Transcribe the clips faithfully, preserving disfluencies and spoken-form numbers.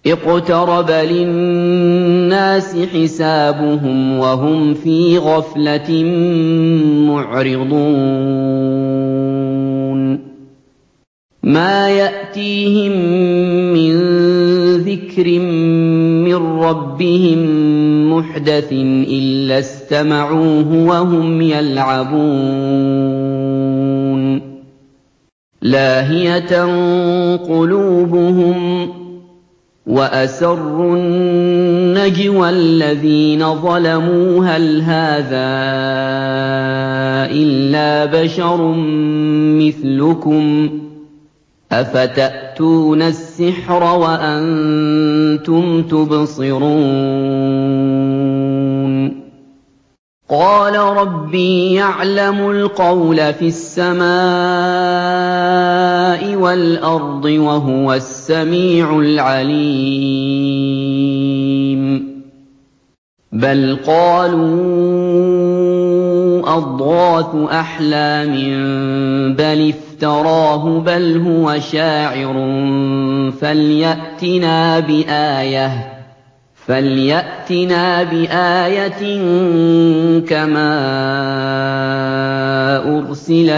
اقْتَرَبَ لِلنَّاسِ حِسَابُهُمْ وَهُمْ فِي غَفْلَةٍ مُّعْرِضُونَ مَا يَأْتِيهِم مِّن ذِكْرٍ مِّن رَّبِّهِم مُّحْدَثٍ إِلَّا اسْتَمَعُوهُ وَهُمْ يَلْعَبُونَ لَاهِيَةً قُلُوبُهُمْ وَأَسَرُّوا النَّجْوَى الَّذِينَ ظَلَمُوا هَلْ هَٰذَا إِلَّا بَشَرٌ مِّثْلُكُمْ أَفَتَأْتُونَ السِّحْرَ وَأَنتُمْ تُبْصِرُونَ قَالَ رَبِّي يَعْلَمُ الْقَوْلَ فِي السَّمَاءِ وَالْأَرْضِ وَهُوَ السَّمِيعُ الْعَلِيمُ بَلْ قَالُوا أَضْغَاثُ أَحْلَامٍ بَلِ افْتَرَاهُ بَلْ هُوَ شَاعِرٌ فَلْيَأْتِنَا بِآيَةٍ فَلْيَأْتِنَا بِآيَةٍ كَمَا أُرْسِلَ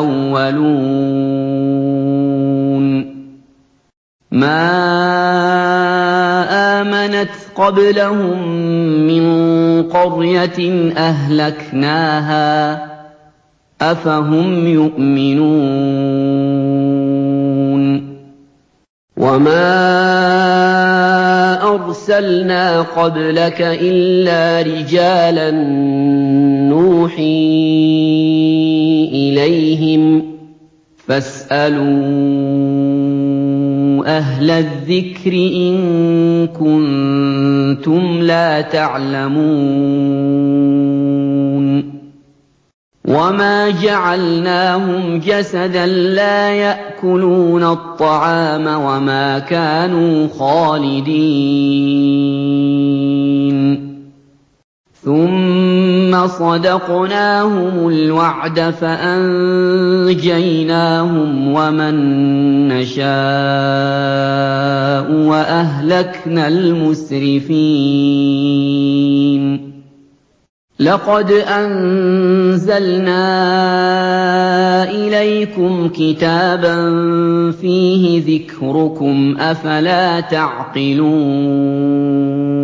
الْأَوَّلُونَ مَا آمَنَتْ قَبْلَهُم مِّن قَرْيَةٍ أَهْلَكْنَاهَا ۖ أَفَهُمْ يُؤْمِنُونَ وَمَا أَرْسَلْنَا قَبْلَكَ إِلَّا رِجَالًا نُّوحِي إِلَيْهِمْ ۖ فَاسْأَلُوا أَهْلَ الذِّكْرِ إِن كُنتُمْ لَا تَعْلَمُونَ وَمَا جَعَلْنَاهُمْ جَسَدًا لَّا يَأْكُلُونَ الطَّعَامَ وَمَا كَانُوا خَالِدِينَ ثُمَّ صَدَقْنَاهُمُ الْوَعْدَ فَأَنجَيْنَاهُمْ وَمَن نَّشَاءُ وَأَهْلَكْنَا الْمُسْرِفِينَ لَقَدْ أَنزَلْنَا إِلَيْكُمْ كِتَابًا فِيهِ ذِكْرُكُمْ ۖ أَفَلَا تَعْقِلُونَ